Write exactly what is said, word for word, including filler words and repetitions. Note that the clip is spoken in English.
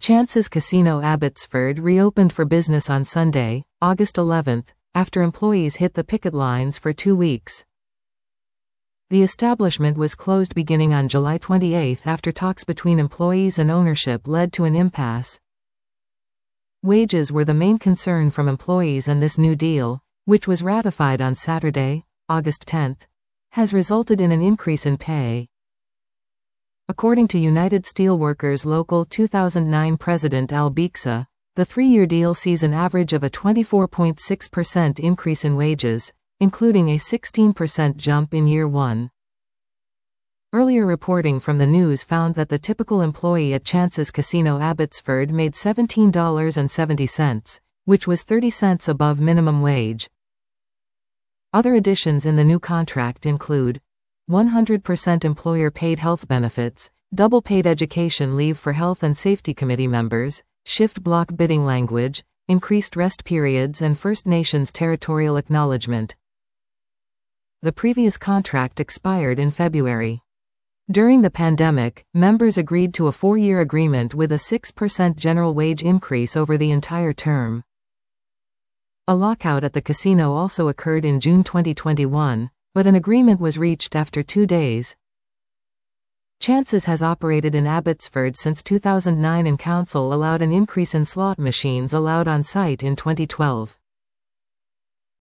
Chance's Casino Abbotsford reopened for business on Sunday, August eleventh, after employees hit the picket lines for two weeks. The establishment was closed beginning on July twenty-eighth after talks between employees and ownership led to an impasse. Wages were the main concern from employees, and this new deal, which was ratified on Saturday, August tenth, has resulted in an increase in pay. According to United Steelworkers Local two thousand nine President Al Bieksa, the three-year deal sees an average of a twenty-four point six percent increase in wages, including a sixteen percent jump in year one. Earlier reporting from the news found that the typical employee at Chance's Casino Abbotsford made seventeen dollars and seventy cents, which was thirty cents above minimum wage. Other additions in the new contract include one hundred percent employer-paid health benefits, double-paid education leave for health and safety committee members, shift block bidding language, increased rest periods, and First Nations territorial acknowledgement. The previous contract expired in February. During the pandemic, members agreed to a four-year agreement with a six percent general wage increase over the entire term. A lockout at the casino also occurred in June twenty twenty-one, but an agreement was reached after two days. Chance's has operated in Abbotsford since two thousand nine, and council allowed an increase in slot machines allowed on site in twenty twelve.